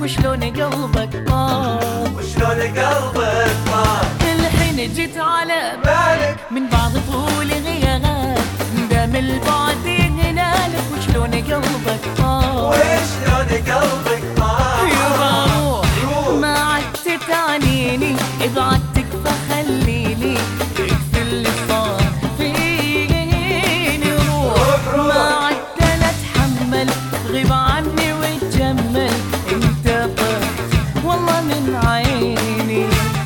وشلون قلبك طار، وشلون قلبك طار. الحين جيت على بالك من بعض طول غياب، دام البعد ينالك وشلون قلبك طار، وشلون قلبك طار. يبا روح ما عدت تعنيني، ابعدتك فخليني يكفي اللي صار فيني. روح ما عدت انا اتحمل، غيب عني وتجمل، انت طرت والله من عيني.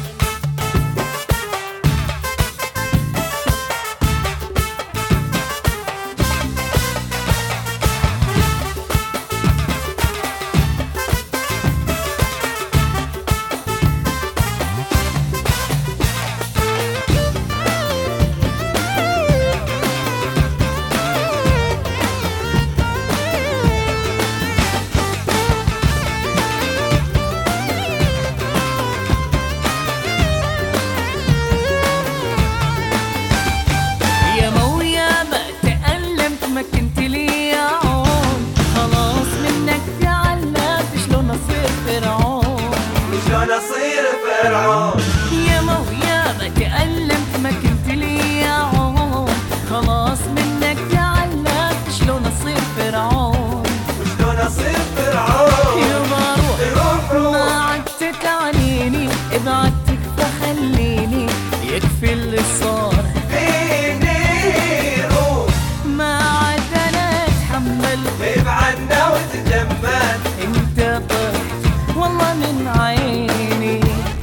ما كنت لي عون، خلاص منك تعلمت شلون اصير فرعون، شلون اصير فرعون. يا مويا ما تألمت ما كنت لي عون، خلاص منك تعلمت شلون اصير فرعون، وشلون اصير فرعون. يبا روح ما عدت تعنيني، ابعدتك فخليني يكفي اللي صار فيني. روح ما عاد انا اتحمل، غيب عنا وتجمل، انت طرت والله من عيني.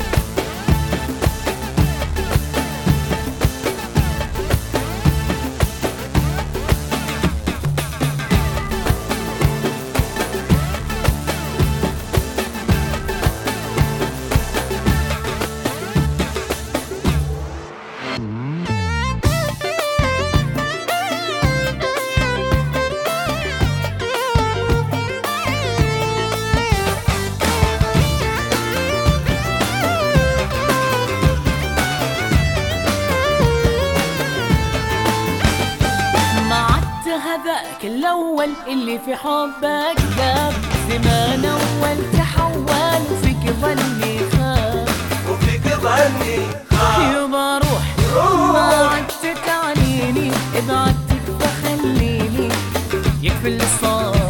هذاك الأول اللي في حبك داب، زمان أول تحول وفيك ظني خاف، وفيك ظني خاف. يبا روح ما عدت تعنيني، ابعدتك فخليني يكفي اللي صار